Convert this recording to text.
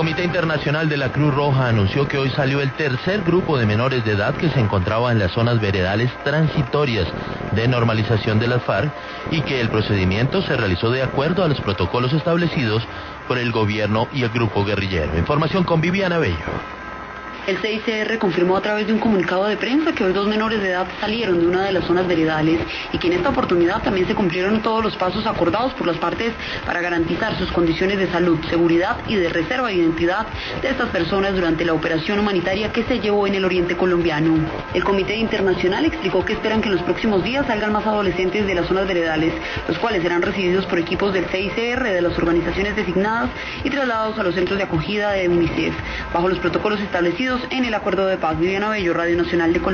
Comité Internacional de la Cruz Roja anunció que hoy salió el tercer grupo de menores de edad que se encontraba en las zonas veredales transitorias de normalización de las FARC y que el procedimiento se realizó de acuerdo a los protocolos establecidos por el gobierno y el grupo guerrillero. Información con Viviana Bello. El CICR confirmó a través de un comunicado de prensa que hoy 2 menores de edad salieron de una de las zonas veredales y que en esta oportunidad también se cumplieron todos los pasos acordados por las partes para garantizar sus condiciones de salud, seguridad y de reserva de identidad de estas personas durante la operación humanitaria que se llevó en el oriente colombiano. El Comité Internacional explicó que esperan que en los próximos días salgan más adolescentes de las zonas veredales, los cuales serán recibidos por equipos del CICR, de las organizaciones designadas y trasladados a los centros de acogida de UNICEF, bajo los protocolos establecidos en el Acuerdo de Paz. Viviana Bello, Radio Nacional de Colombia.